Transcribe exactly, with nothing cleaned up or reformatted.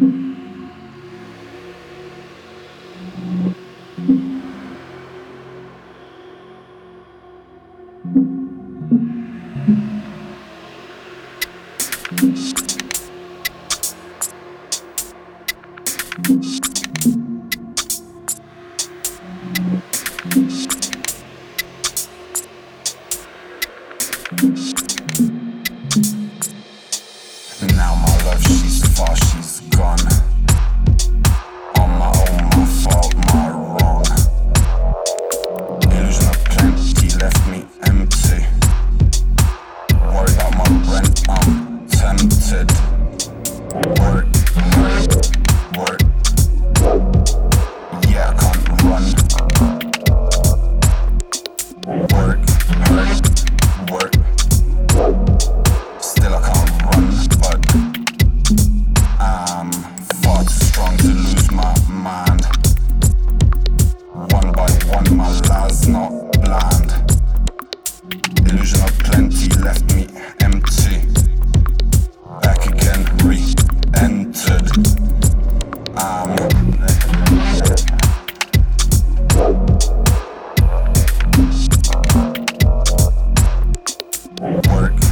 Now my love, she's far, she's gone. On my own, my fault, my wrong. Illusion of plenty left me empty. Worried about my rent, I'm tempted. Work, work, work. Yeah, I can't run. Work, work, work. Still I can't run, but I'm far too strong to lose my mind. One by one, my lies not blind. Illusion of plenty left me empty. Back again, re-entered. I'm work.